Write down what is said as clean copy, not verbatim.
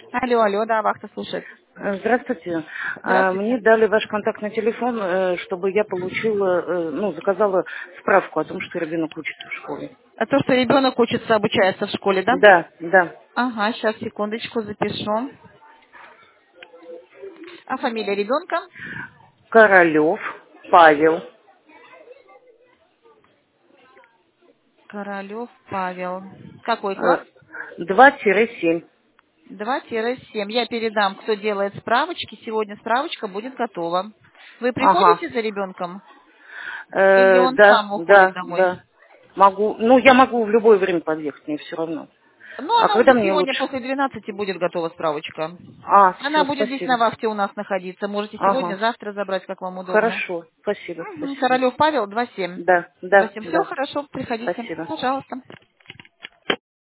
Алло, алло, да, вахта слушает. Здравствуйте. Здравствуйте. Мне дали ваш контактный телефон, чтобы я получила, заказала справку о том, что ребенок учится в школе. А то, что ребенок учится, обучается в школе, да? Да, да. Ага, сейчас, секундочку, запишу. А фамилия ребенка? Королев Павел. Королев Павел. Какой класс? э, 2-7. 2-7. Я передам, кто делает справочки. Сегодня справочка будет готова. Вы Ага. приходите за ребенком? Или он Да, сам уходит да, домой? да. Могу, я могу в любое время подъехать, мне все равно. Ну, А она когда уже мне сегодня лучше? после 12 будет готова справочка. Она Все, будет здесь на спасибо. вахте у нас находиться. Можете сегодня, Ага. завтра забрать, как вам удобно. Хорошо, спасибо, Мгм. спасибо. Королев Павел, 2-7. Да, да, 2-7. Все да. хорошо, приходите. Спасибо. Пожалуйста.